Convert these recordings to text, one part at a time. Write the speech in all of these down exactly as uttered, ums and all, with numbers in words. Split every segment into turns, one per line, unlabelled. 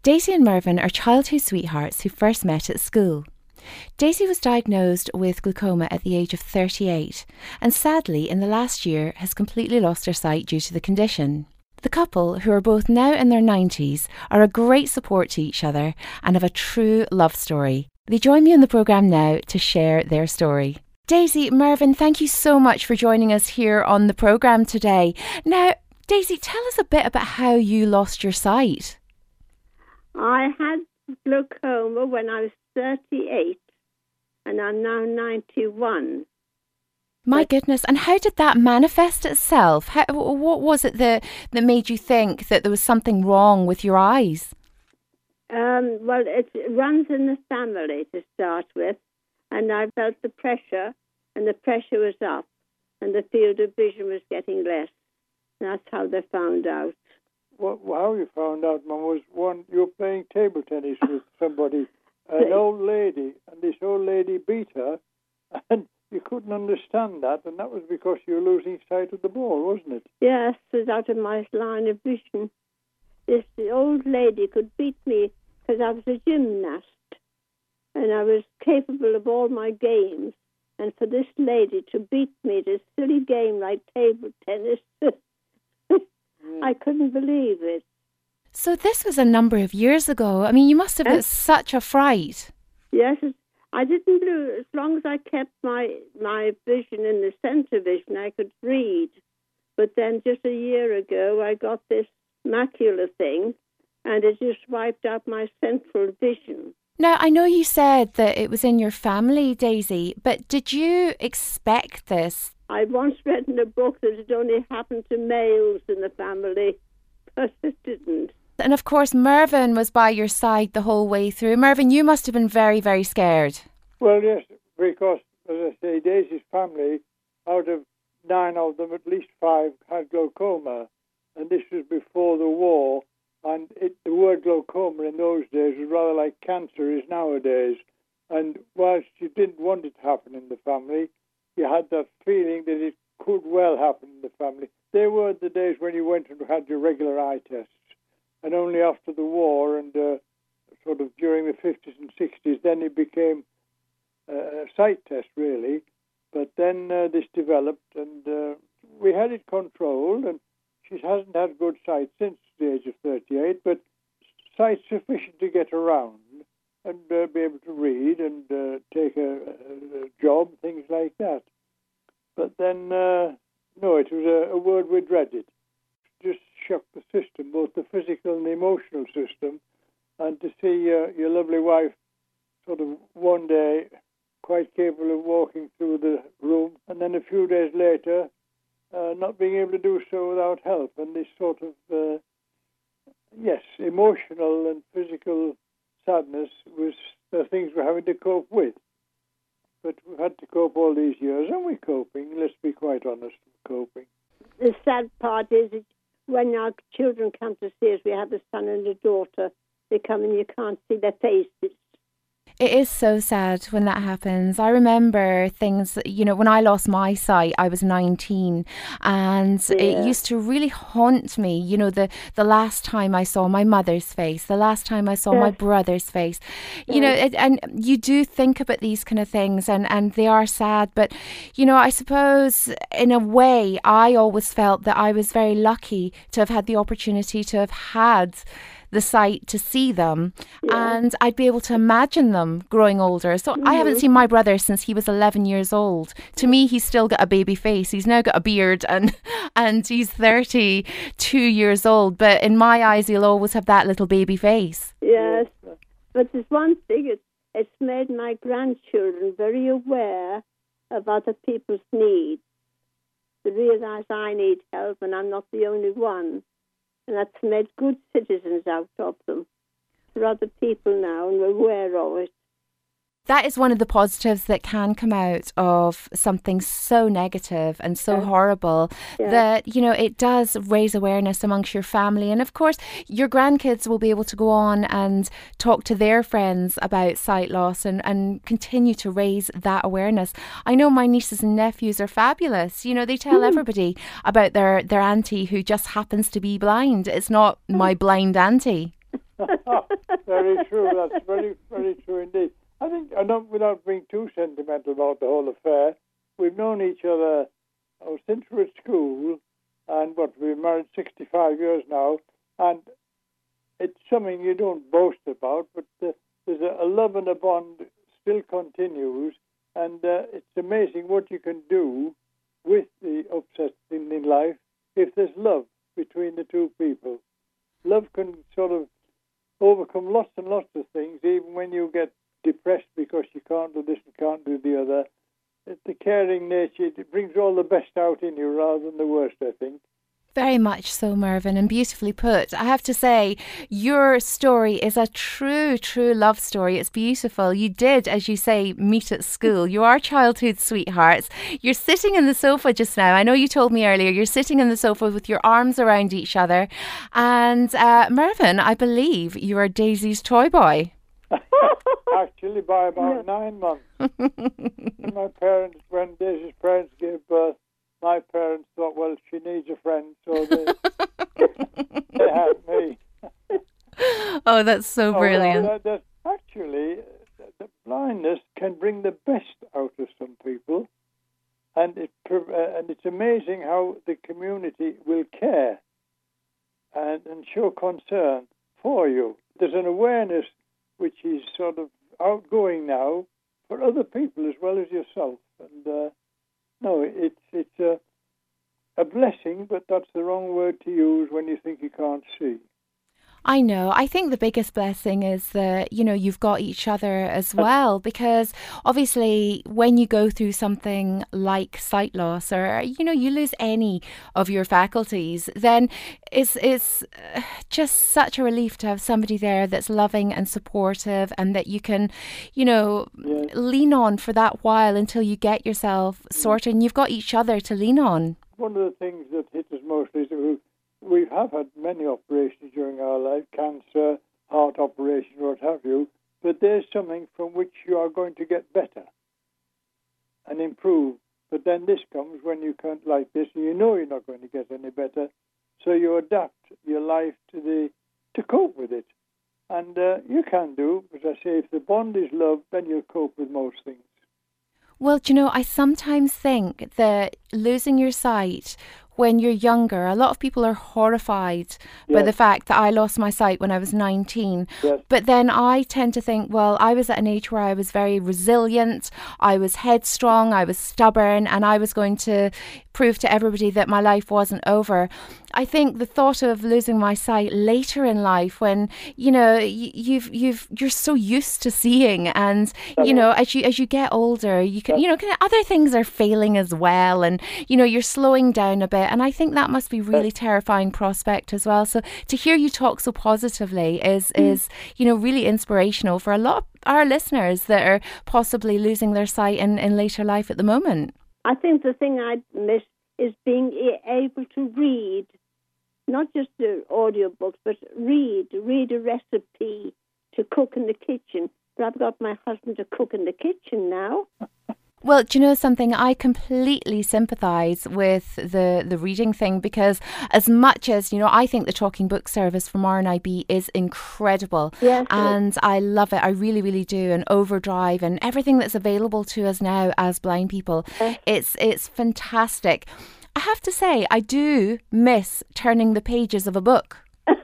Daisy and Mervyn are childhood sweethearts who first met at school. Daisy was diagnosed with glaucoma at the age of thirty-eight and sadly in the last year has completely lost her sight due to the condition. The couple, who are both now in their nineties, are a great support to each other and have a true love story. They join me on the programme now to share their story. Daisy, Mervyn, thank you so much for joining us here on the programme today. Now, Daisy, tell us a bit about how you lost your sight.
I had glaucoma when I was thirty-eight and I'm now ninety-one.
My
but,
goodness, and how did that manifest itself? How, what was it that, that made you think that there was something wrong with your eyes?
Um, well, it runs in the family to start with, and I felt the pressure, and the pressure was up, and the field of vision was getting less. That's how they found out.
Well, how you found out, Mum, was one, you were playing table tennis with somebody, an old lady, and this old lady beat her, and you couldn't understand that, and that was because you were losing sight of the ball, wasn't it?
Yes, it was out of my line of vision. This old lady could beat me because I was a gymnast, and I was capable of all my games, and for this lady to beat me at a silly game like table tennis, I couldn't believe it.
So this was a number of years ago. I mean, you must have had such a fright.
Yes, I didn't lose. As long as I kept my, my vision in the centre vision, I could read. But then just a year ago, I got this macular thing, and it just wiped out my central vision.
Now, I know you said that it was in your family, Daisy, but did you expect this?
I once read in a book that it only happened to males in the family, but it didn't.
And of course, Mervyn was by your side the whole way through. Mervyn, you must have been very, very scared.
Well, yes, because, as I say, Daisy's family, out of nine of them, at least five had glaucoma. And this was before the war. And it, the word glaucoma in those days was rather like cancer is nowadays. And whilst you didn't want it to happen in the family, you had that feeling that it could well happen in the family. They were the days when you went and had your regular eye tests. And only after the war and uh, sort of during the fifties and sixties, then it became uh, a sight test, really. But then uh, this developed, and uh, we had it controlled, and she hasn't had good sight since the age of thirty-eight, but sight sufficient to get around and uh, be able to read and uh, take a, a, a job, things like that. But then, uh, no, it was a, a word we dreaded. Just shocked the system, both the physical and the emotional system, and to see uh, your lovely wife sort of one day quite capable of walking through the room, and then a few days later uh, not being able to do so without help, and this sort of, uh, yes, emotional and physical sadness was the things we're having to cope with. But we've had to cope all these years, and we're coping, let's be quite honest, we're coping.
The sad part is that when our children come to see us, we have a son and a daughter, they come and you can't see their faces.
It is so sad when that happens. I remember things, you know, when I lost my sight, I was nineteen, and yeah. It used to really haunt me, you know, the, the last time I saw my mother's face, the last time I saw yes. my brother's face, you yes. know, it, and you do think about these kind of things, and, and they are sad, but, you know, I suppose in a way, I always felt that I was very lucky to have had the opportunity to have had the sight to see them, yeah. and I'd be able to imagine them growing older. So mm-hmm. I haven't seen my brother since he was eleven years old. To me, he's still got a baby face. He's now got a beard, and and he's thirty-two years old. But in my eyes, he'll always have that little baby face.
Yes, but there's one thing. It's, it's made my grandchildren very aware of other people's needs. They realise I need help, and I'm not the only one. And that's made good citizens out of them. There are other people now, and we're aware of it.
That is one of the positives that can come out of something so negative and so yeah. horrible yeah. that, you know, it does raise awareness amongst your family. And of course, your grandkids will be able to go on and talk to their friends about sight loss and, and continue to raise that awareness. I know my nieces and nephews are fabulous. You know, they tell mm. everybody about their, their auntie who just happens to be blind. It's not my blind auntie.
Very true. That's very, very true indeed. I think, I don't, without being too sentimental about the whole affair, we've known each other oh, since we were at school, and what, we've married sixty-five years now, and it's something you don't boast about, but uh, there's a, a love and a bond still continues, and uh, it's amazing what you can do with the upsets in, in life if there's love between the two people. Love can sort of overcome lots and lots of things, even when you get depressed because you can't do this and can't do the other. The caring nature, it brings all the best out in you rather than the worst, I think.
Very much so, Mervyn, and beautifully put. I have to say, your story is a true, true love story. It's beautiful. You did, as you say, meet at school. You are childhood sweethearts. You're sitting in the sofa just now. I know you told me earlier, you're sitting in the sofa with your arms around each other. And uh, Mervyn, I believe you are Daisy's toy boy.
Actually, by about nine months. My parents, when Daisy's parents gave birth, my parents thought, well, she needs a friend, so they, they had me.
Oh, that's so
oh,
brilliant.
Well, that, that, actually, the blindness can bring the best out of some people, and it uh, and it's amazing how the community will care and, and show concern for you. There's an awareness which is sort of outgoing now for other people as well as yourself, and uh, no, it's it's a, a blessing, but that's the wrong word to use when you think you can't see.
I know. I think the biggest blessing is that, you know, you've got each other as well, because obviously when you go through something like sight loss or, you know, you lose any of your faculties, then it's, it's just such a relief to have somebody there that's loving and supportive and that you can, you know, yes. lean on for that while until you get yourself sorted and you've got each other to lean on.
One of the things that hit us mostly is that we We have had many operations during our life, cancer, heart operations, what have you, but there's something from which you are going to get better and improve. But then this comes when you can't like this and you know you're not going to get any better, so you adapt your life to the to cope with it. And uh, you can do, as I say, if the bond is love, then you'll cope with most things.
Well, do you know, I sometimes think that losing your sight when you're younger, a lot of people are horrified yes. by the fact that I lost my sight when I was nineteen.
Yes.
But then I tend to think, well, I was at an age where I was very resilient, I was headstrong, I was stubborn, and I was going to prove to everybody that my life wasn't over. I think the thought of losing my sight later in life, when you know you've you've you're so used to seeing, and you know as you as you get older, you can you know kind of other things are failing as well, and you know you're slowing down a bit, and I think that must be really terrifying prospect as well. So to hear you talk so positively is mm. is you know really inspirational for a lot of our listeners that are possibly losing their sight in, in later life at the moment.
I think the thing I miss is being able to read. Not just the audio books, but read, read a recipe to cook in the kitchen. But I've got my husband to cook in the kitchen now.
Well, do you know something? I completely sympathise with the, the reading thing, because as much as, you know, I think the Talking Book service from R N I B is incredible.
Yes,
and yes. I love it. I really, really do. And Overdrive and everything that's available to us now as blind people. Yes. It's it's fantastic. I have to say, I do miss turning the pages of a book.
Yes,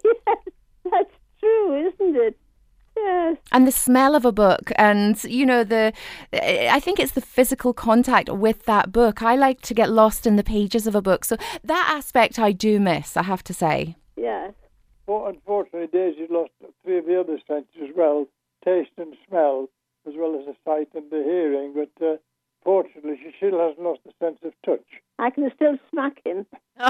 that's true, isn't it? Yes.
And the smell of a book, and, you know, the I think it's the physical contact with that book. I like to get lost in the pages of a book. So that aspect I do miss, I have to say.
Yes.
Well, unfortunately, Daisy lost three of the other senses as well, taste and smell, as well as the sight and the hearing, but... Uh, Fortunately, she still hasn't lost the sense of touch.
I can still smack him.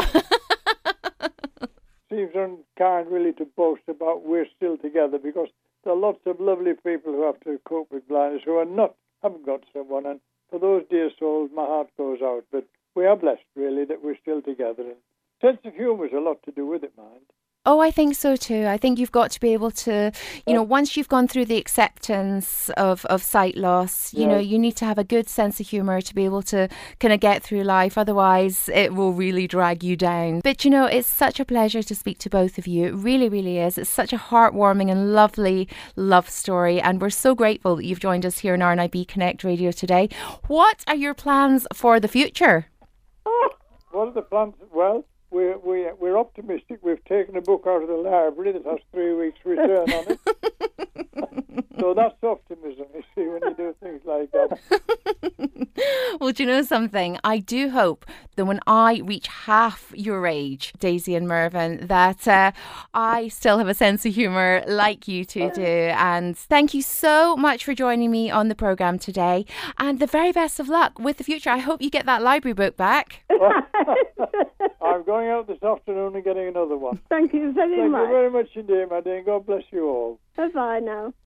Seems unkind, really, to boast about we're still together, because there are lots of lovely people who have to cope with blindness who are not, haven't got someone, and for those dear souls, my heart goes out. But we are blessed, really, that we're still together. And sense of humour has a lot to do with it, mind.
Oh, I think so too. I think you've got to be able to, you know, once you've gone through the acceptance of, of sight loss, you
Yeah.
know, you need to have a good sense of humour to be able to kind of get through life. Otherwise, it will really drag you down. But, you know, it's such a pleasure to speak to both of you. It really, really is. It's such a heartwarming and lovely love story. And we're so grateful that you've joined us here on R N I B Connect Radio today. What are your plans for the future?
What are the plans? Well, we're, we're, we're optimistic. We've taken a book out of the library that has three weeks return on it. So that's optimism, you see, when you do things like that.
Well, do you know something? I do hope that when I reach half your age, Daisy and Mervyn, that uh, I still have a sense of humour like you two do. And thank you so much for joining me on the programme today. And the very best of luck with the future. I hope you get that library book back.
I'm going out this afternoon and getting another one.
Thank you very
Thank
much.
you very much indeed, my dear. God bless you all.
Bye-bye now.